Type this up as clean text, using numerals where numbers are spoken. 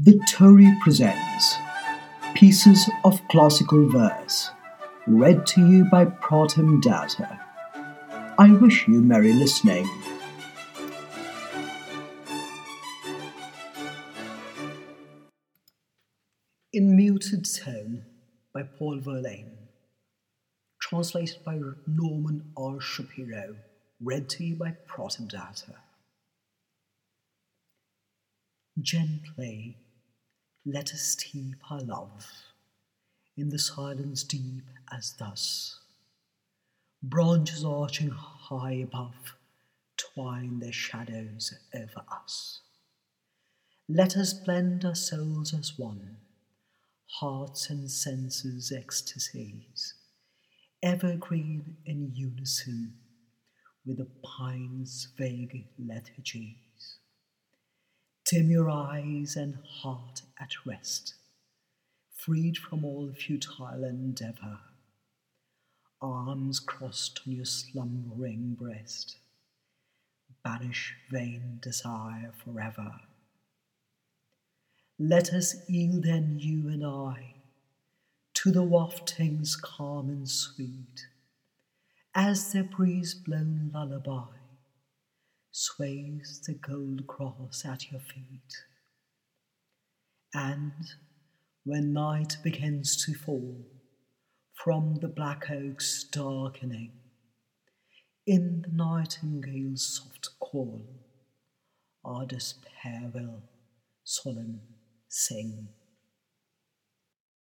Victoria presents Pieces of Classical Verse, read to you by Pratham Datta. I wish you merry listening. In Muted Tone by Paul Verlaine, translated by Norman R. Shapiro, read to you by Pratham Datta. Gently, let us steep our love in the silence deep as thus. Branches arching high above twine their shadows over us. Let us blend our souls as one, hearts and senses ecstasies, evergreen in unison with the pine's vague lethargies. Dim your eyes and heart at rest, freed from all futile endeavour, arms crossed on your slumbering breast, banish vain desire forever. Let us yield then, you and I, to the waftings calm and sweet, as the breeze-blown lullaby sways the gold cross at your feet. And when night begins to fall from the black oak's darkening, in the nightingale's soft call, our despair will solemn sing.